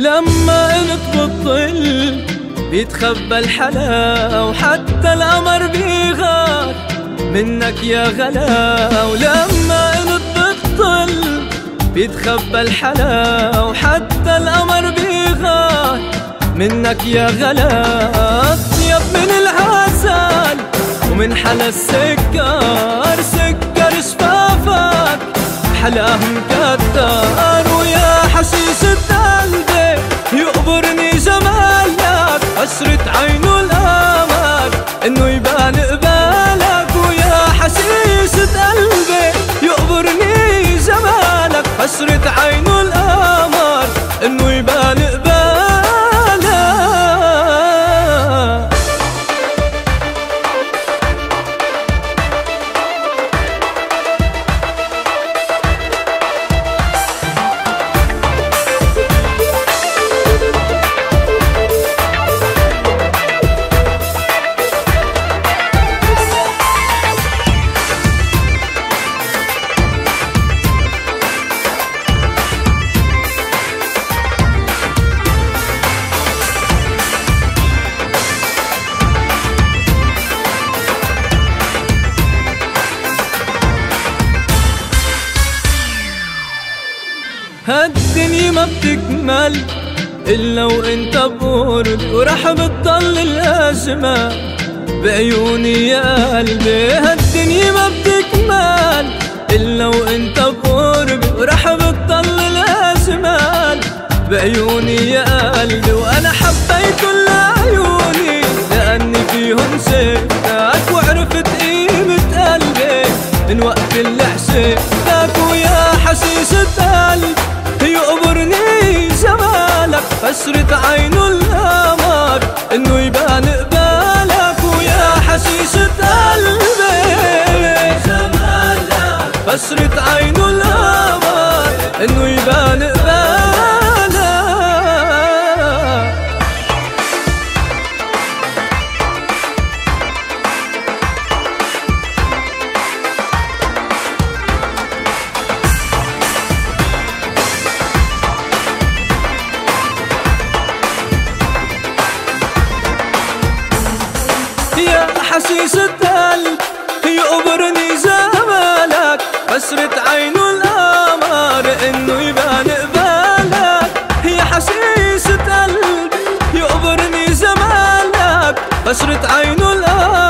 لما انت بالظل بيتخبى الحلا، وحتى القمر بيغار منك يا غلا. ولما انت بالظل بيتخبى الحلا، وحتى القمر بيغار منك يا غلا. اطيب من العسل ومن حلا السكر، سكر شفافك حلاه مكتر. ويا حشيشة قلبي يقبرني جمالك، عشرة عينه القمر انه يبان قبالك. ويا حشيشة قلبي يقبرني جمالك، عشرة عينه القمر انه يبان قبالك. هالدنيا ما بتكمل إلا وإنت بقرب، ورح بتضل الأجمل بعيوني يا قلبي. هالدنيا ما بتكمل إلا وإنت بقرب، ورح بتضل الأجمل بعيوني يا قلبي. وأنا حبيت كل عيوني لأني فيهم شفتك، وعرفت قيمة قلبي من وقت اللي عشقتك. ويا حشيشة قلبي يقبرني جمالك، عشرة عينه القمر انه يبان قبالك. ويا حشيشة قلبي جمالك، عشرة عينه القمر انه يبان قبالك. يا حشيشة قلب يقبرني جمالك، عشرة عينه القمر انه يبان قبالك. يا حشيشة قلب يقبرني جمالك، عشرة عينه القمر